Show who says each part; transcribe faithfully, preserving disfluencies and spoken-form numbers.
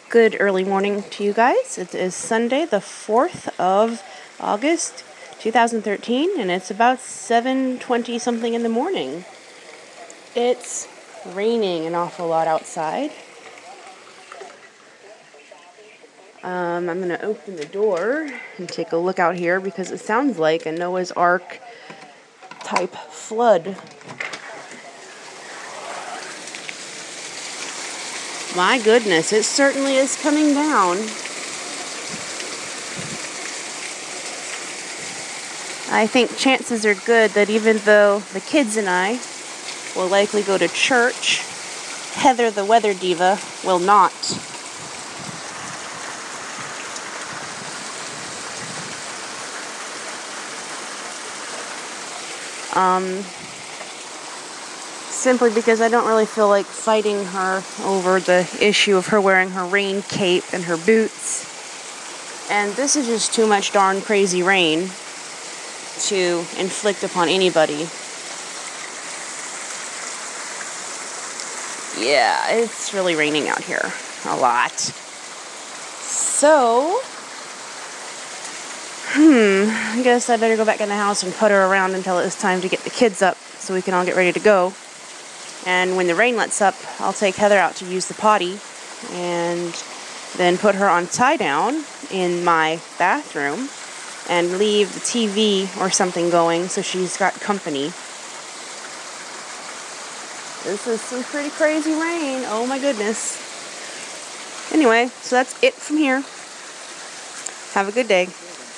Speaker 1: Good early morning to you guys. It is Sunday, the fourth of August, two thousand thirteen, and it's about seven twenty something in the morning. It's raining an awful lot outside. Um, I'm going to open the door and take a look out here because it sounds like a Noah's Ark type flood. My goodness, it certainly is coming down. I think chances are good that even though the kids and I will likely go to church, Heather the weather diva will not. Um... Simply because I don't really feel like fighting her over the issue of her wearing her rain cape and her boots. And this is just too much darn crazy rain to inflict upon anybody. Yeah, it's really raining out here a lot. So, hmm, I guess I better go back in the house and put her around until it's time to get the kids up so we can all get ready to go. And when the rain lets up, I'll take Heather out to use the potty and then put her on tie-down in my bathroom and leave the T V or something going so she's got company. This is some pretty crazy rain. Oh my goodness. Anyway, so that's it from here. Have a good day.